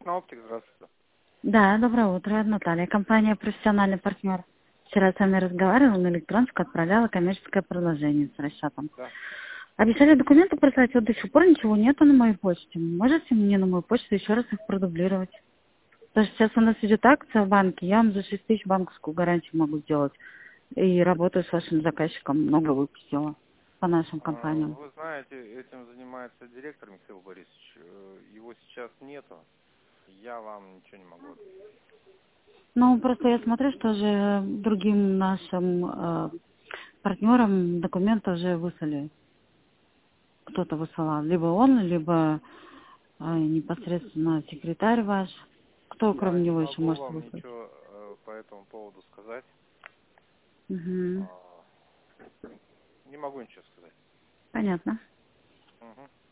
Технооптик, здравствуйте. Да, доброе утро, Наталья. Компания «Профессиональный партнер». Вчера с вами разговаривала, на электронку отправляла коммерческое предложение с расчетом. Да. Обещали документы прислать, вот до сих пор ничего нету на моей почте. Можете мне на мою почту еще раз их продублировать? Потому что сейчас у нас идет акция в банке, я вам за 6 тысяч банковскую гарантию могу сделать. И работаю с вашим заказчиком, много выпустила по нашим компаниям. Вы знаете, этим занимается директор Михаил Борисович. Его сейчас нету. Я вам ничего не могу ответить. Ну, просто я смотрю, что же другим нашим партнерам документы уже выслали. Кто-то высылал. Либо он, либо непосредственно секретарь ваш. Кто, Я кроме не него, еще могу может вам выслать? ничего по этому поводу сказать. Угу. А, Не могу ничего сказать. Понятно. Мгм.